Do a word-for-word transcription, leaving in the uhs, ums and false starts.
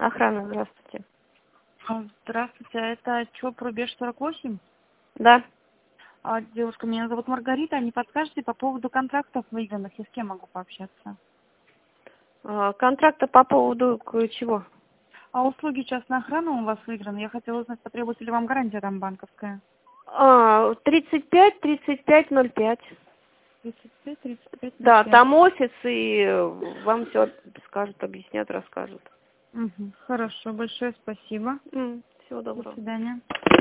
Охрана, здравствуйте. А, Здравствуйте, а это ЧОП Рубеж сорок восемь? Да. А, девушка, меня зовут Маргарита, не подскажете по поводу контрактов выигранных, я с кем могу пообщаться? А, контракта по поводу к- чего? А услуги частной охраны у вас выиграны, я хотела узнать, потребуется ли вам гарантия там банковская? А, тридцать пять тридцать пять ноль пять. тридцать пять тридцать пять ноль Да, пять. там офис, и вам все скажут, объяснят, расскажут. Угу. Хорошо, большое спасибо. М, Всего До доброго. свидания.